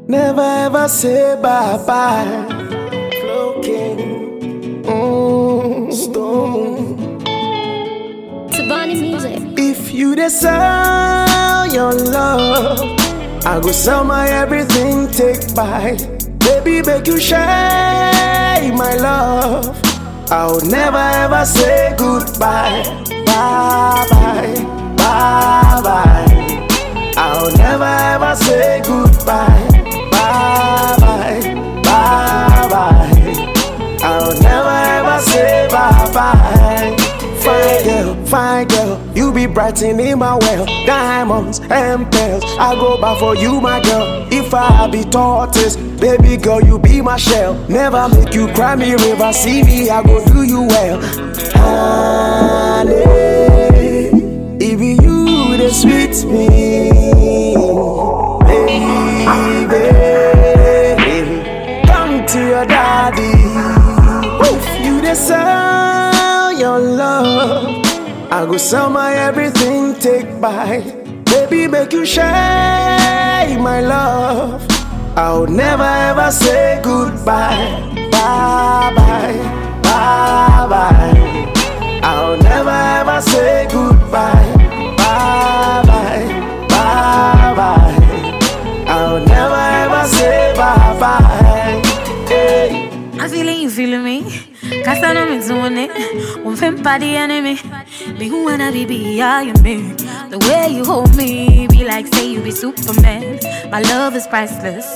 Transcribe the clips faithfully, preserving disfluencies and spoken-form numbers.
Never ever say bye-bye. Flow King, mm, Stone. Tabani music. If you dey sell your love, I go sell my everything, take buy. Baby, make you share my love. I'll never ever say goodbye. Bye-bye, bye-bye. I'll never ever say goodbye. Bye-bye, bye-bye. I'll never ever say bye-bye. Fine girl, fine girl, you be brightening my well. Diamonds and pearls, I go back for you, my girl. If I be tortoise, baby girl, you be my shell. Never make you cry me river, see me, I go do you well. Honey, if you the sweet me, baby, come to your daddy. If you the sell your love, I go sell my everything, take buy. Baby, make you share my love. I'll never ever say goodbye. Bye-bye, bye-bye. I'll never ever say goodbye. Bye-bye, bye-bye. I'll never ever say bye-bye. Hey. I'm feeling you feeling me. Cause I know me doing it. One fin by the enemy. Me who wanna be be I am me. The way you hold me, be like say you be Superman. My love is priceless.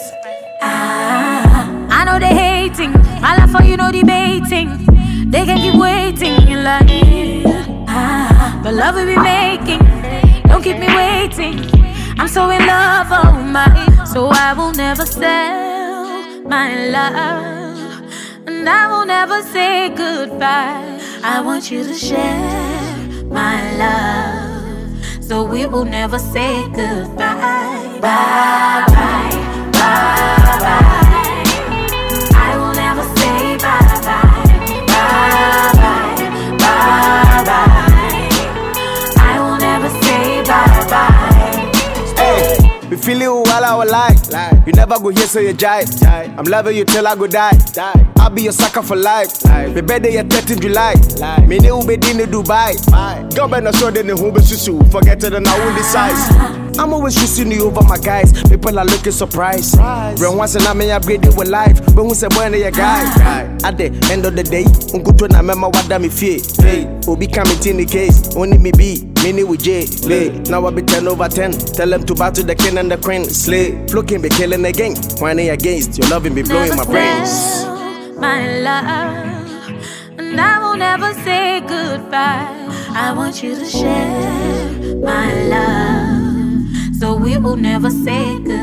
Ah, I know they hating. My love for you know debating. They can keep waiting in line. Ah, the love we be making. Don't keep me waiting. I'm so in love, oh my. So I will never sell my love. And I will never say goodbye. I want you to share my love. So we will never say goodbye. Bye bye, bye bye. I will never say bye bye. Bye bye, bye bye. I will never say bye bye. Hey, we feel you while I was like. You never go here so you jive. I'm loving you till I go die. I'll be your sucker for life. My birthday is thirteenth July. Me ne ube di ne Dubai. Governor so de ne hube susu. Forget it and I won't decide. I'm always choosing you over my guys. People are looking surprised. Run once and I may upgrade it with life. But who say boy a guy? At the end of the day, unkuto na mema wada mi fie. Hey, Obi coming in the case. Only me be. Mini with J, lay. Now I be ten over ten. Tell them to bow to the king and the queen. Slay, looking be killing again. Whining against your loving be blowing my brains. My love, and I will never say goodbye. I want you to share my love, so we will never say goodbye.